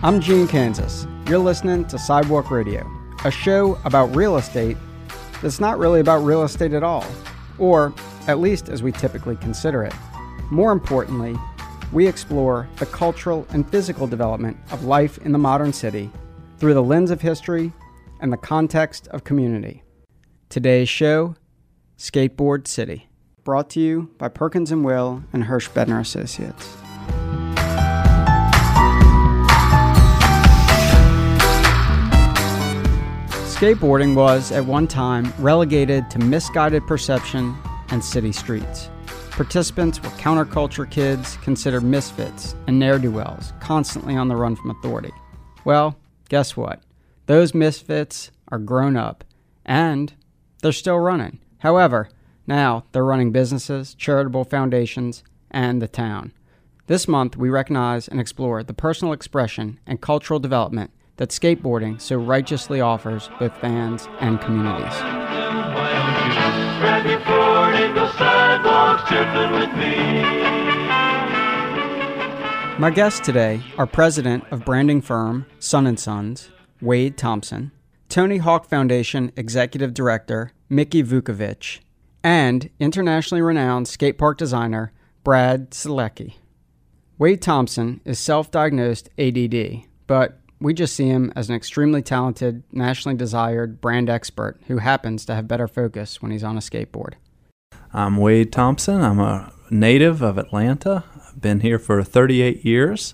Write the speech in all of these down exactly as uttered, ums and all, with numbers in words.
I'm Gene Kansas. You're listening to Sidewalk Radio, a show about real estate that's not really about real estate at all, or at least as we typically consider it. More importantly, we explore the cultural and physical development of life in the modern city through the lens of history and the context of community. Today's show, Skateboard City, brought to you by Perkins and Will and Hirsch Bedner Associates. Skateboarding was, at one time, relegated to misguided perception and city streets. Participants were counterculture kids considered misfits and ne'er-do-wells, constantly on the run from authority. Well, guess what? Those misfits are grown up, and they're still running. However, now they're running businesses, charitable foundations, and the town. This month, we recognize and explore the personal expression and cultural development that skateboarding so righteously offers both fans and communities. My guests today are president of branding firm Sun and Sons, Wade Thompson, Tony Hawk Foundation executive director Mickey Vukovic, and internationally renowned skate park designer Brad Selecki. Wade Thompson is self-diagnosed A D D, but we just see him as an extremely talented, nationally desired brand expert who happens to have better focus when he's on a skateboard. I'm Wade Thompson. I'm a native of Atlanta. I've been here for thirty-eight years,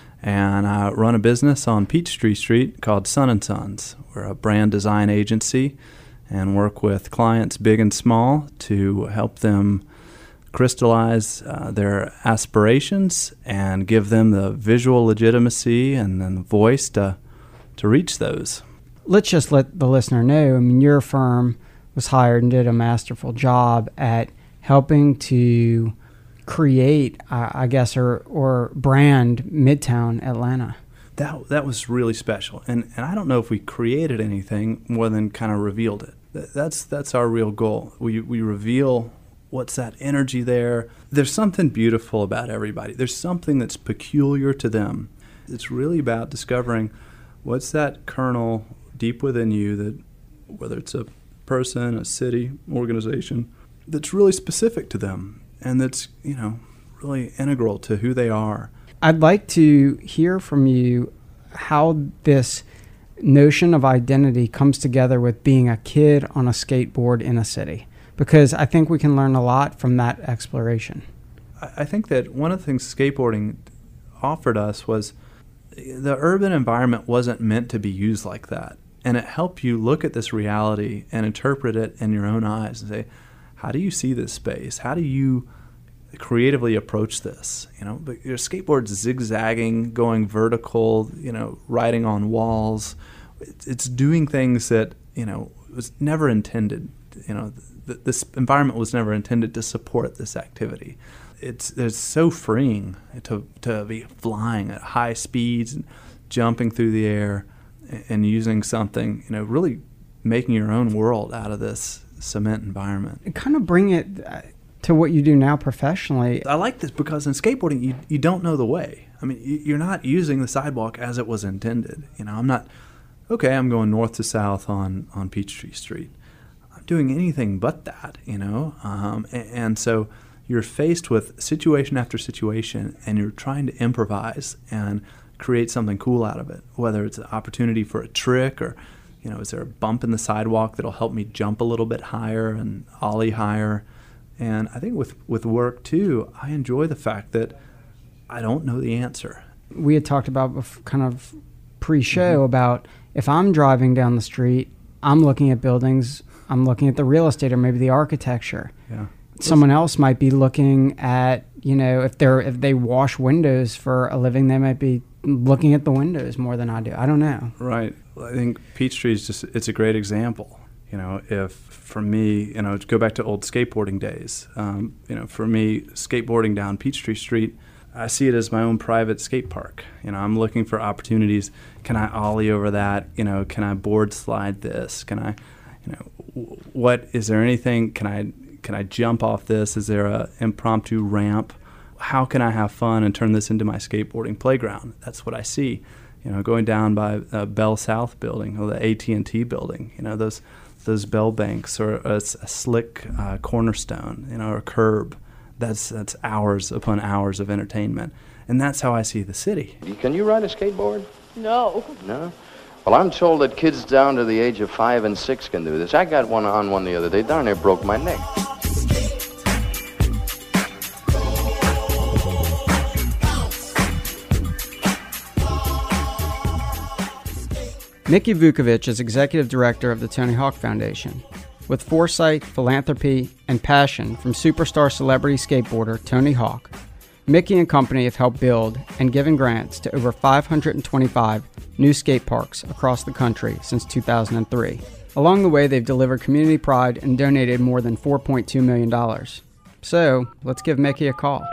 and I run a business on Peachtree Street called Sun and Sons. We're a brand design agency and work with clients big and small to help them crystallize uh, their aspirations and give them the visual legitimacy and then the voice to to reach those. Let's just let the listener know, I mean, your firm was hired and did a masterful job at helping to create, uh, I guess, or or brand Midtown Atlanta. That that was really special. And and I don't know if we created anything more than kind of revealed it. That's that's our real goal. We we reveal what's that energy there. There's something beautiful about everybody. There's something that's peculiar to them. It's really about discovering what's that kernel deep within you that, whether it's a person, a city, organization, that's really specific to them and that's, you know, really integral to who they are. I'd like to hear from you how this notion of identity comes together with being a kid on a skateboard in a city, because I think we can learn a lot from that exploration. I think that one of the things skateboarding offered us was the urban environment wasn't meant to be used like that. And it helped you look at this reality and interpret it in your own eyes and say, how do you see this space? How do you creatively approach this? You know, but your skateboard's zigzagging, going vertical, you know, riding on walls. It's doing things that, you know, was never intended. You know, th- this environment was never intended to support this activity. It's it's so freeing to to be flying at high speeds and jumping through the air and, and using something, you know, really making your own world out of this cement environment. Kind of bring it to what you do now professionally. I like this because in skateboarding, you you don't know the way. I mean, you're not using the sidewalk as it was intended. You know, I'm not, okay, I'm going north to south on, on Peachtree Street. I'm doing anything but that, you know. Um, and, and so you're faced with situation after situation, and you're trying to improvise and create something cool out of it, whether it's an opportunity for a trick or, you know, is there a bump in the sidewalk that'll help me jump a little bit higher and ollie higher. And I think with, with work, too, I enjoy the fact that I don't know the answer. We had talked about bef- kind of pre-show mm-hmm. about if I'm driving down the street, I'm looking at buildings, I'm looking at the real estate or maybe the architecture. Yeah. Someone else might be looking at, you know, if they're if they wash windows for a living, they might be looking at the windows more than I do. I don't know. Right. I think Peachtree is just, it's a great example. You know, if for me, you know, to go back to old skateboarding days, um, you know, for me, skateboarding down Peachtree Street, I see it as my own private skate park. You know, I'm looking for opportunities. Can I ollie over that? You know, can I board slide this? Can I, you know, what, is there anything, can I, can I jump off this? Is there a impromptu ramp? How can I have fun and turn this into my skateboarding playground? That's what I see. You know, going down by uh, Bell South building or the A T and T building, you know, those those bell banks or a, a slick uh, cornerstone, you know, or a curb. That's that's hours upon hours of entertainment. And that's how I see the city. Can you ride a skateboard? No. No? Well, I'm told that kids down to the age of five and six can do this. I got one on one the other day. Darn near broke my neck. Mickey Vukovic is executive director of the Tony Hawk Foundation. With foresight, philanthropy, and passion from superstar celebrity skateboarder Tony Hawk, Mickey and company have helped build and given grants to over five hundred twenty-five new skate parks across the country since two thousand three. Along the way, they've delivered community pride and donated more than four point two million dollars. So, let's give Mickey a call.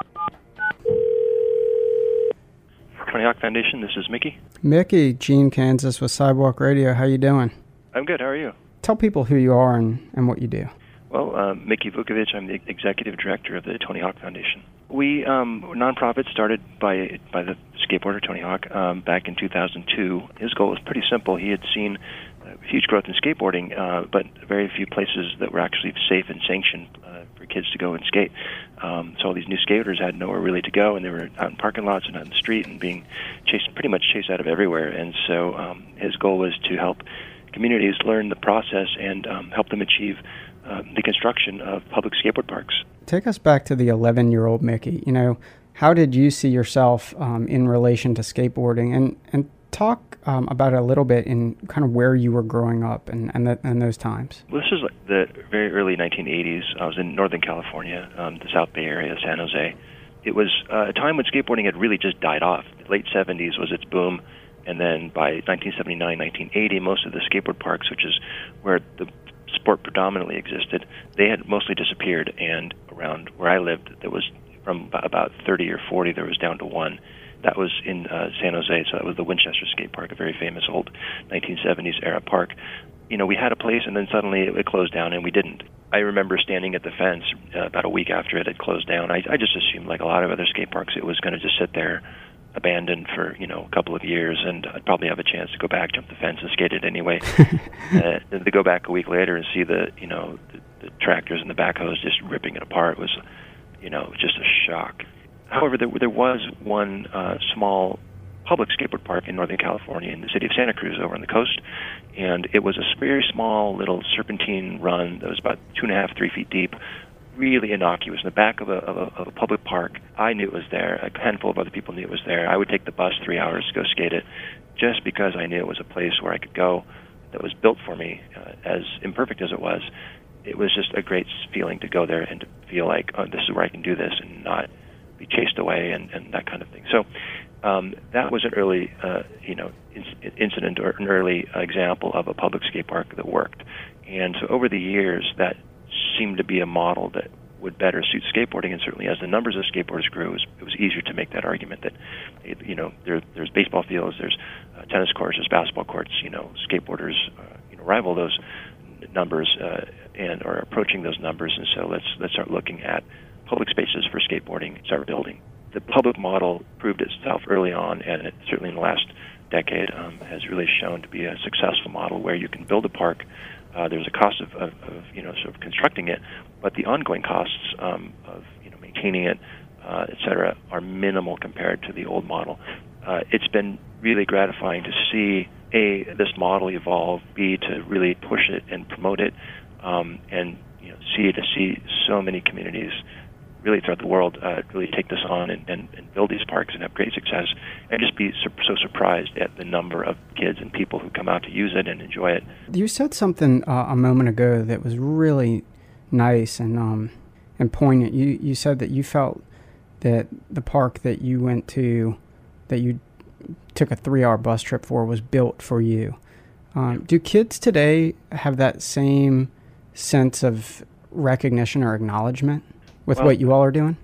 Tony Hawk Foundation, this is Mickey. Mickey, Gene Kansas with Sidewalk Radio. How you doing? I'm good. How are you? Tell people who you are and, and what you do. Well, um, Mickey Vukovic. I'm the executive director of the Tony Hawk Foundation. We, um, a nonprofit started by by the skateboarder Tony Hawk um, back in two thousand two. His goal was pretty simple. He had seen uh, huge growth in skateboarding, uh, but very few places that were actually safe and sanctioned uh, for kids to go and skate. Um, so all these new skaters had nowhere really to go, and they were out in parking lots and out in the street and being chased, pretty much chased out of everywhere. And so um, his goal was to help communities learn the process and um, help them achieve uh, the construction of public skateboard parks. Take us back to the eleven-year-old Mickey. You know, how did you see yourself um, in relation to skateboarding? And and talk um, about it a little bit in kind of where you were growing up and and, the, and those times. Well, this is like the very early nineteen eighties. I was in Northern California, um, the South Bay area, San Jose. It was uh, a time when skateboarding had really just died off. The late seventies was its boom. And then by nineteen seventy-nine, nineteen eighty, most of the skateboard parks, which is where the sport predominantly existed, they had mostly disappeared. And around where I lived, there was from about thirty or forty, there was down to one. That was in uh, San Jose, so that was the Winchester Skate Park, a very famous old nineteen seventies era park. You know, we had a place, and then suddenly it, it closed down, and we didn't. I remember standing at the fence uh, about a week after it had closed down. I, I just assumed, like a lot of other skate parks, it was going to just sit there abandoned for, you know, a couple of years, and I'd probably have a chance to go back, jump the fence, and skate it anyway. uh, and to go back a week later and see the, you know, the, the tractors and the backhoes just ripping it apart was, you know, just a shock. However, there, there was one uh, small public skateboard park in Northern California in the city of Santa Cruz over on the coast, and it was a very small little serpentine run that was about two and a half, three feet deep, really innocuous, in the back of a, of a of a public park. I knew it was there. A handful of other people knew it was there. I would take the bus three hours to go skate it just because I knew it was a place where I could go that was built for me, uh, as imperfect as it was. It was just a great feeling to go there and to feel like, oh, this is where I can do this and not be chased away and, and that kind of thing. So um, that was an early, uh, you know, inc- incident or an early uh, example of a public skate park that worked. And so over the years, that seemed to be a model that would better suit skateboarding, and certainly as the numbers of skateboarders grew, it was, it was easier to make that argument that, you know, there, there's baseball fields, there's uh, tennis courts, there's basketball courts, you know, skateboarders, uh, you know, rival those numbers uh, and are approaching those numbers, and so let's let's start looking at public spaces for skateboarding, start building. The public model proved itself early on, and it, certainly in the last decade um, has really shown to be a successful model where you can build a park. Uh, there's a cost of, of, of, you know, sort of constructing it, but the ongoing costs um, of, you know, maintaining it, uh, et cetera, are minimal compared to the old model. Uh, it's been really gratifying to see, A, this model evolve, B, to really push it and promote it, um, and, you know, C, to see so many communities really throughout the world uh, really take this on and, and, and build these parks and have great success, and just be so, so surprised at the number of kids and people who come out to use it and enjoy it. You said something uh, a moment ago that was really nice and um, and poignant. You you said that you felt that the park that you went to, that you took a three-hour bus trip for, was built for you. Um, do kids today have that same sense of recognition or acknowledgement with well, what you all are doing?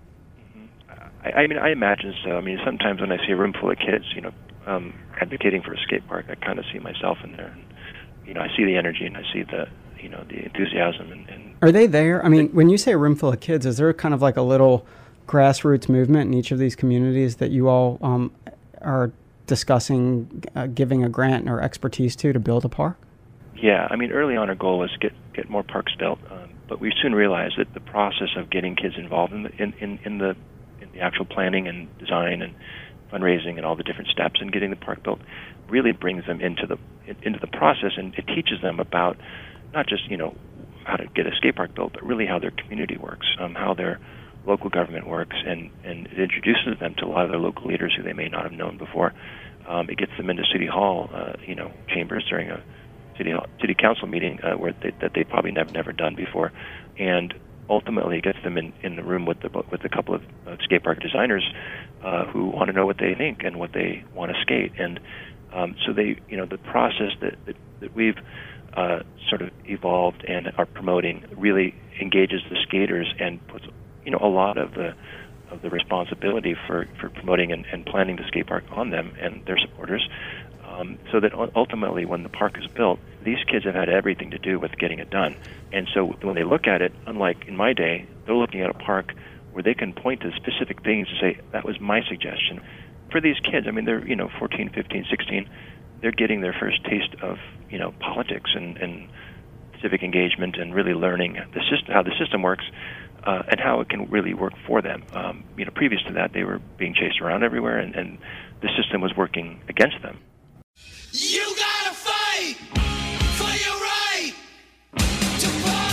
I, I mean, I imagine so. I mean, sometimes when I see a room full of kids, you know, um, advocating for a skate park, I kind of see myself in there. And, you know, I see the energy and I see the, you know, the enthusiasm. And, and are they there? I mean, they, when you say a room full of kids, is there kind of like a little grassroots movement in each of these communities that you all um, are discussing uh, giving a grant or expertise to to build a park? Yeah, I mean, early on our goal was get get more parks built, um, but we soon realized that the process of getting kids involved in the in, in, in the in the actual planning and design and fundraising and all the different steps in getting the park built really brings them into the into the process, and it teaches them about not just you know how to get a skate park built, but really how their community works, um, how their local government works, and, and it introduces them to a lot of their local leaders who they may not have known before. Um, it gets them into City Hall, uh, you know, chambers during a city city council meeting uh, where they, that they probably never never done before, and ultimately it gets them in, in the room with the with a couple of uh, skate park designers uh, who want to know what they think and what they want to skate, and um, so they you know the process that that, that we've uh, sort of evolved and are promoting really engages the skaters and puts you know a lot of the of the responsibility for, for promoting and, and planning the skate park on them and their supporters, um, so that ultimately when the park is built, these kids have had everything to do with getting it done. And so when they look at it, unlike in my day, they're looking at a park where they can point to specific things and say, that was my suggestion. For these kids, I mean, they're, you know, fourteen, fifteen, sixteen, they're getting their first taste of, you know, politics and, and civic engagement and really learning the system, how the system works. Uh, and how it can really work for them. Um, you know, previous to that, they were being chased around everywhere, and, and the system was working against them. You gotta fight for your right to party.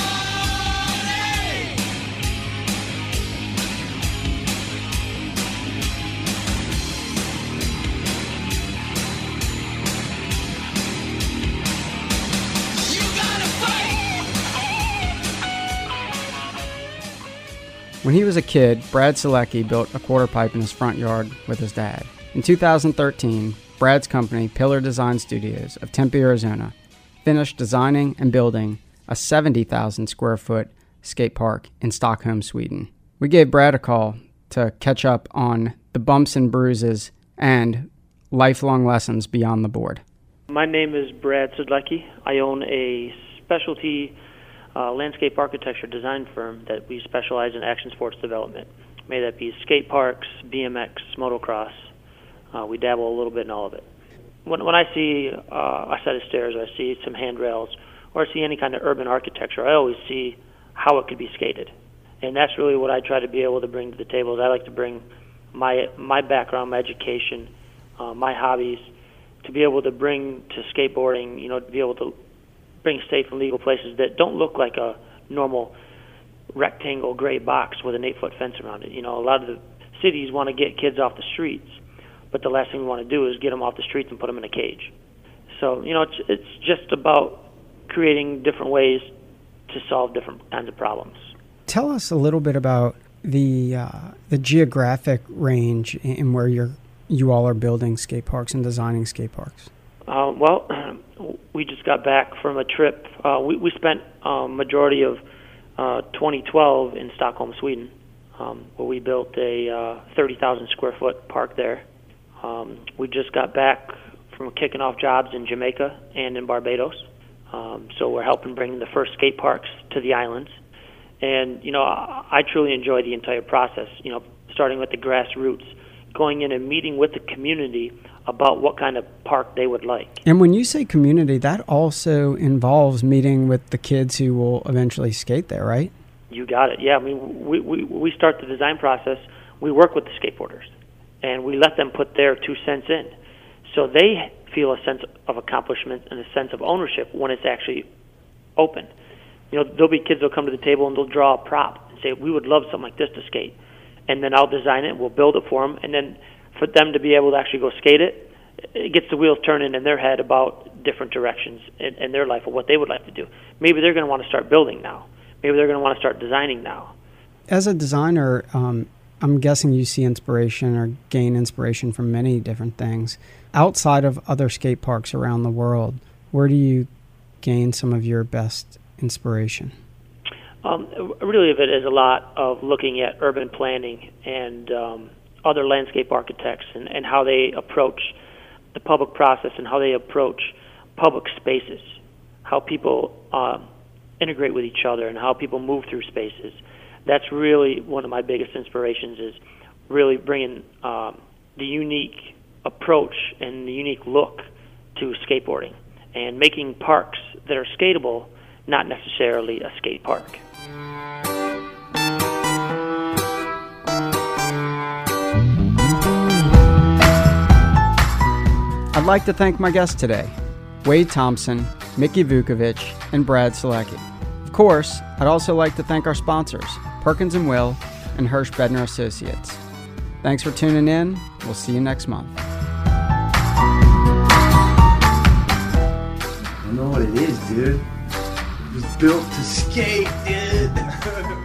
You gotta fight. When he was a kid, Brad Selecki built a quarter pipe in his front yard with his dad. In two thousand thirteen, Brad's company, Pillar Design Studios of Tempe, Arizona, finished designing and building a seventy thousand square foot skate park in Stockholm, Sweden. We gave Brad a call to catch up on the bumps and bruises and lifelong lessons beyond the board. My name is Brad Selecki. I own a specialty Uh, landscape architecture design firm that we specialize in action sports development. May that be skate parks, B M X, motocross. Uh, we dabble a little bit in all of it. When, when I see uh, a set of stairs, or I see some handrails, or I see any kind of urban architecture, I always see how it could be skated. And that's really what I try to be able to bring to the table. Is I like to bring my my background, my education, uh, my hobbies, to be able to bring to skateboarding, you know, to be able to bring safe and legal places that don't look like a normal rectangle gray box with an eight-foot fence around it. You know, a lot of the cities want to get kids off the streets, but the last thing we want to do is get them off the streets and put them in a cage. So, you know, it's it's just about creating different ways to solve different kinds of problems. Tell us a little bit about the uh, the geographic range in where you're you all are building skate parks and designing skate parks. Uh, well, we just got back from a trip. Uh, we, we spent a um, majority of uh, twenty twelve in Stockholm, Sweden, um, where we built a uh, thirty thousand square foot park there. Um, we just got back from kicking off jobs in Jamaica and in Barbados. Um, so we're helping bring the first skate parks to the islands. And, you know, I, I truly enjoy the entire process, you know, starting with the grassroots, going in and meeting with the community about what kind of park they would like. And when you say community, that also involves meeting with the kids who will eventually skate there, right? You got it. Yeah, I mean, we, we, we start the design process, we work with the skateboarders, and we let them put their two cents in. So they feel a sense of accomplishment and a sense of ownership when it's actually open. You know, there'll be kids that'll come to the table and they'll draw a prop and say, we would love something like this to skate. And then I'll design it, we'll build it for them, and then for them to be able to actually go skate it, it gets the wheels turning in their head about different directions in, in their life of what they would like to do. Maybe they're going to want to start building now. Maybe they're going to want to start designing now. As a designer, um, I'm guessing you see inspiration or gain inspiration from many different things. Outside of other skate parks around the world, where do you gain some of your best inspiration? Um, really, of it is a lot of looking at urban planning and um, other landscape architects and, and how they approach the public process and how they approach public spaces, how people uh, integrate with each other and how people move through spaces. That's really one of my biggest inspirations, is really bringing um, the unique approach and the unique look to skateboarding, and making parks that are skatable, not necessarily a skate park. I'd like to thank my guests today, Wade Thompson, Mickey Vukovic, and Brad Selecki. Of course, I'd also like to thank our sponsors, Perkins and Will and Hirsch Bedner Associates. Thanks for tuning in. We'll see you next month. I know what it is, dude. It was built to skate, dude.